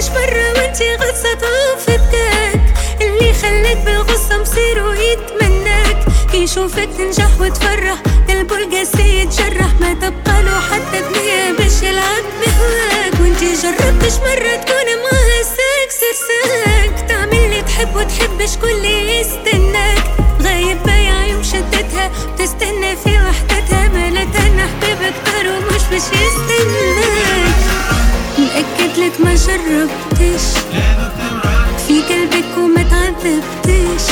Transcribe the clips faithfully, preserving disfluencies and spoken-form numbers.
جربتش مرة وانتي غصة في بكاك اللي خلاك بالغصة مصير ويتمناك يشوفك تنجح وتفرح قلبه القاسي يتجرح ما تبقى له حتى بنية باش يلعب بهواك. وانتي جربتش مرة تكون معها ساك سير ساك تعمل اللي تحب وتحب شكون يستناك غايب بايع يوم شدتها تستنى في وحدتها مالتها ان حبيبك كتر ومش باش يستناك. مأكد لك ما جربتش في قلبك وما تعذبتش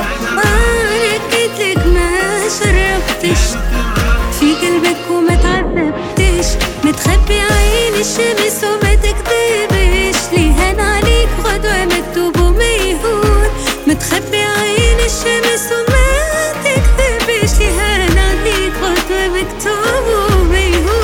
مأكد لك ما جربتش في قلبك وما تعذبتش متخبي عين الشمس وما تكذبش ليهان عليك غدوة مكتوب وما يهون متخبي عين الشمس وما تكذبش ليهان عليك غدوة مكتوب وما يهون.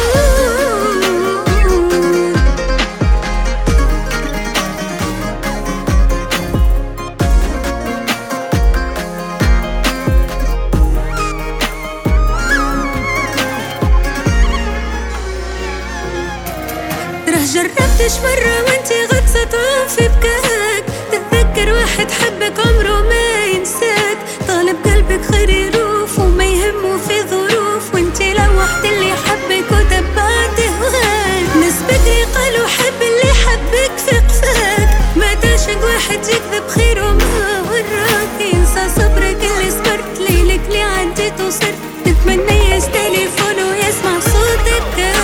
جربتش مرة وانتي غطسة في بكاك تتذكر واحد حبك عمره ما ينساك طالب قلبك خير يروف وما يهمه في ظروف وانتي لوحت اللي حبك وتبعت هواك. ناس بدري قالوا حب اللي حبك في قفاك ما تعشق واحد يكذب خير وما وراك ينسى صبرك اللي صبرت ليلك اللي عديت وصرت تتمنى يستليفون ويسمع صوتك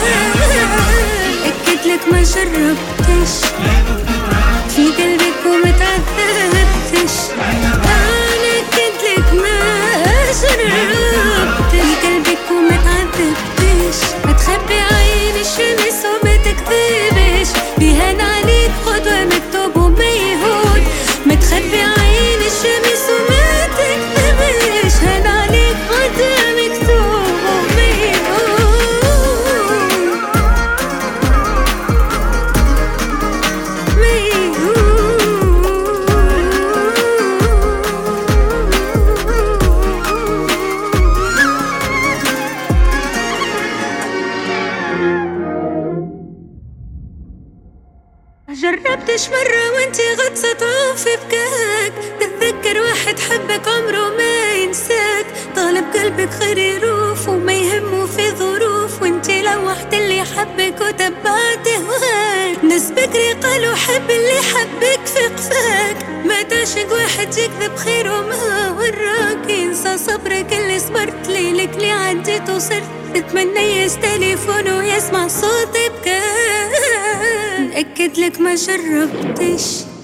لك ما جربتش في قلبك وما تعذبتش أنا أكد لك ما جربت في قلبك وما تعذبتش متخبي عين الشمس وما تكذبش بيهان عليك غدوة مكتوب وما يهون متخبي عين الشمس وما تكذبش هان عليك غدوة مكتوب وما يهون. جربتش مرة وانتي غطسة في بكاك تتذكر واحد حبك عمره ما ينساك طالب قلبك خير يروف وما يهمه في ظروف وانتي لوحت اللي حبك وتبعت هواك. ناس بكري قالوا حب اللي حبك في قفاك ما تعشق واحد يكذب خير وما وراك ينسى صبرك اللي صبرت ليلك اللي عديت وصرت تتمنى يستليفون ويسمع صوت بكاك. مأكد لك ما جربتش